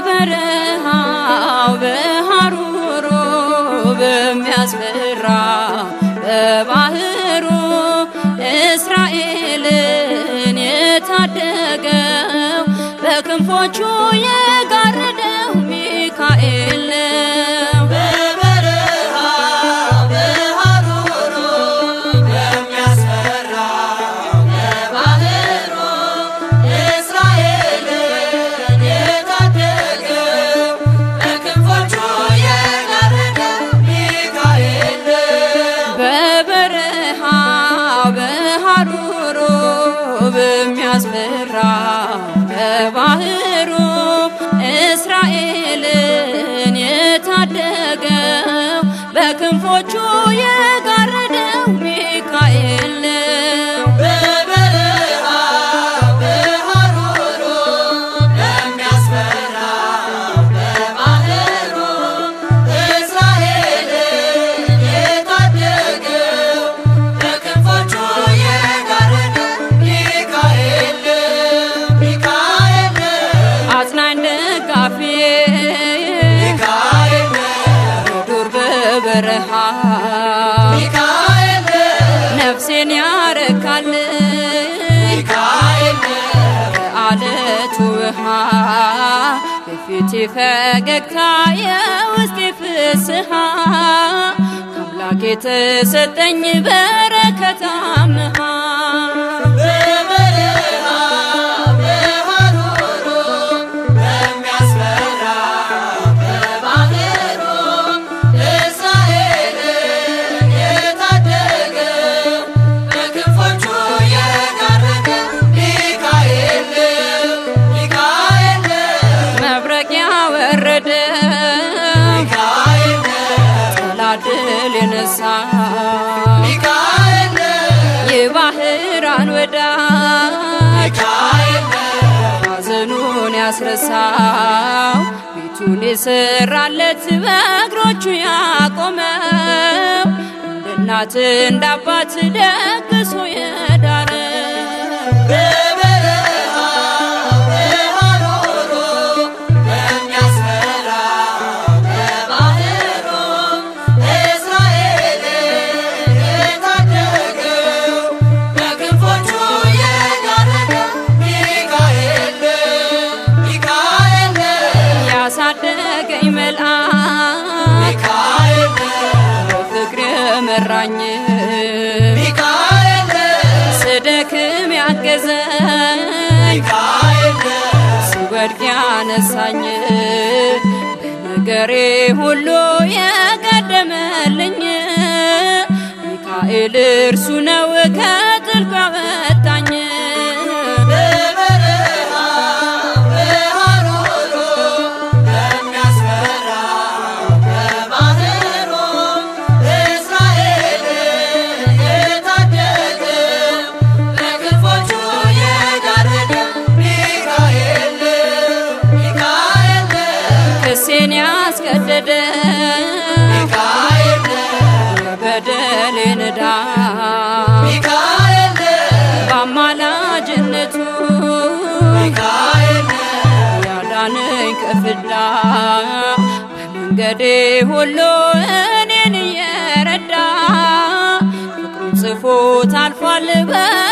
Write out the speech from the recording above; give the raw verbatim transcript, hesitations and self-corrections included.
በበረሃው በሐሩሩ በሚያስፈራ በባህሩ እስራኤልን የታደገው በክንፎቹ የጋረደው ሚካኤል ነው። በበረሃው በሐሩሩ በሚያስፈራ በባህሩ እስራኤልን የታደገው በክንፎቹ የጋረደው ሚካኤል ነው። በበረሃው በሐሩሩ በሚያስፈራ በባህሩ እስራኤልን የታደገው በክንፎቹ የጋረደው ሚካኤል ነው። በበረሃው በሐሩሩ በሚያስፈራ በባህሩ እስራኤልን የታደገው በክንፎቹ የጋረደው ሚካኤል ነው። ሚካኤል ነው። አጽናኝ ደጋፊ ሚካኤል ነው። ዱር በበረሃ ሚካኤል ነው። ነፍሴን ያረካል ሚካኤል ነው። ከአለቱ ውሃ በፊቴ ፈገግታ የውስጤ ፍስሃ ከአምላክ የተሰጠኝ በረከት አምሃ በበረሃው በሐሩሩ በሚያስፈራ በባህሩ እስራኤልን የታደገው በክንፎቹ የጋረደው ሚካኤል ነው። ሚካኤል ነው። መብረቅ ያወረደው ሚካኤል ነው። ጠላት ድል የነሳ ሚካኤል ነው። የባህራን ወዳጅ ሚካኤል ነው። ሐዘኑን ያስረሳው ቤቱን የሰራለት በእግሮቹ ያቆመው እንደ እናት እንደ አባት ደግሶ የዳረው በበረሃው በሐሩሩ በሚያስፈራ በባህሩ እስራኤልን የታደገው በክንፎቹ የጋረደው ሚካኤል ነው። ሚካኤል ነው። ያሳደገኝ መልአክ ሚካኤል ነው። በፍቅር የመራኝ ሚካኤል ነው። ስደክም ያገዘኝ ሚካኤል ነው። ስወድቅ ያነሳኝ በነገሬ ሁሉ የቀደመልኝ ሚካኤል እርሱ ነው ከጥልቁ ያወጣኝ። በበረሃው በሐሩሩ በሚያስፈራ በባህሩ እስራኤልን የታደገው በክንፎቹ የጋረደው ሚካኤል ነው። ሚካኤል ነው። ክሴን ያስቀደደ ሚካኤል ነው። የበደሌን ዕዳ ሚካኤል ነው። በአማላጅነቱ ሚካኤል ነው። ያዳነኝ ከፍዳ በመንገዴ ሁሉ እኔን እየረዳ ፍቅሩን ጽፎት አልፏል።